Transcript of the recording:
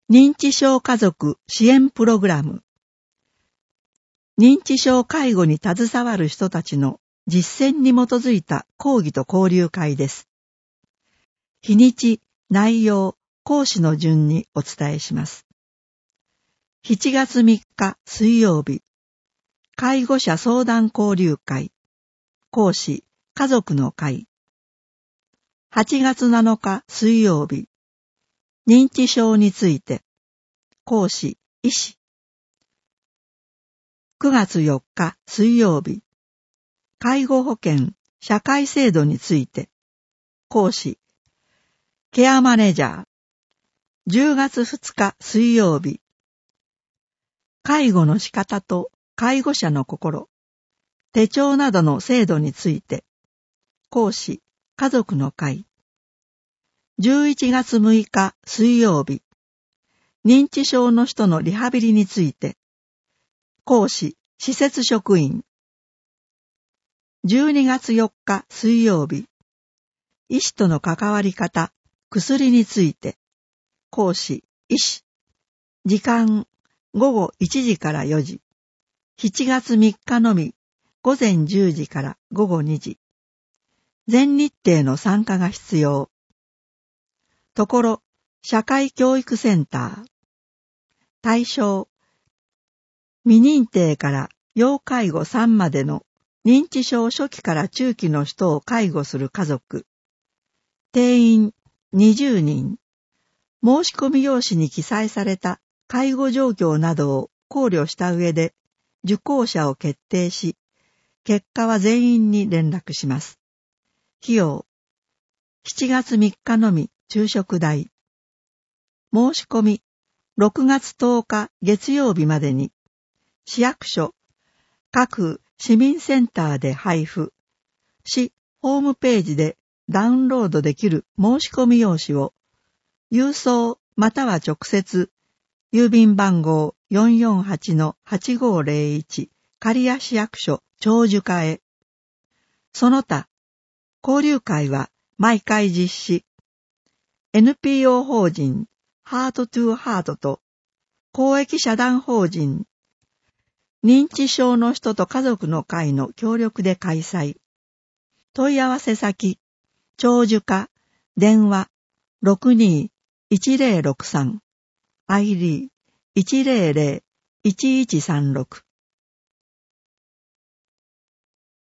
認知症家族支援プログラム。認知症介護に携わる人たちの実践に基づいた講義と交流会です。日にち、内容、講師の順にお伝えします。7月3日水曜日、介護者相談交流会、講師、家族の会。8月7日水曜日、認知症について、講師、医師。9月4日水曜日、介護保険、社会制度について、講師、ケアマネージャー。10月2日水曜日、介護の仕方と介護者の心、手帳などの制度について、講師、家族の会。11月6日水曜日、認知症の人のリハビリについて、講師、施設職員。12月4日水曜日、医師との関わり方、薬について、講師、医師。時間、午後1時から4時。7月3日のみ、午前10時から午後2時。全日程の参加が必要。ところ、社会教育センター。対象、未認定から要介護3までの認知症初期から中期の人を介護する家族。定員20人。申し込み用紙に記載された介護状況などを考慮した上で受講者を決定し、結果は全員に連絡します。費用、7月3日のみ昼食代。申し込み、6月10日月曜日までに、市役所、各市民センターで配布、市ホームページでダウンロードできる申し込み用紙を、郵送または直接、郵便番号 448-8501 刈谷市役所長寿課へ。その他、交流会は毎回実施。NPO 法人ハートトゥーハートと公益社団法人認知症の人と家族の会の協力で開催。問い合わせ先、長寿課、電話 62-1063 ID 100-1136